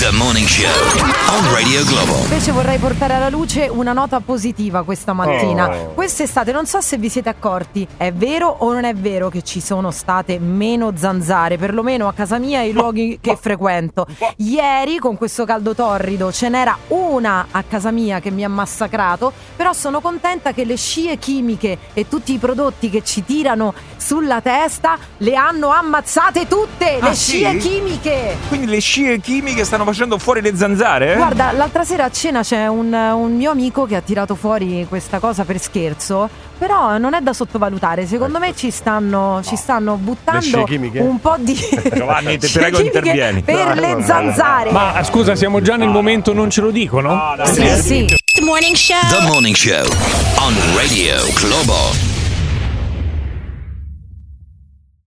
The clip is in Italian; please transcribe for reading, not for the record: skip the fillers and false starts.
The Morning Show on Radio Globo. Invece vorrei portare alla luce una nota positiva questa mattina. Quest'estate non so se vi siete accorti, è vero o non è vero che ci sono state meno zanzare, perlomeno a casa mia e ai luoghi che frequento. Ieri con questo caldo torrido ce n'era una a casa mia che mi ha massacrato, però sono contenta che le scie chimiche e tutti i prodotti che ci tirano sulla testa le hanno ammazzate tutte, le scie chimiche. Quindi le scie chimiche stanno facendo fuori le zanzare? Guarda, l'altra sera a cena c'è un mio amico che ha tirato fuori questa cosa per scherzo, però non è da sottovalutare. Secondo me ci stanno buttando un po' di Giovanni, ti prego, intervieni per le zanzare. Ma scusa, siamo già nel momento non ce lo dicono? Sì. The Morning Show on Radio Globo.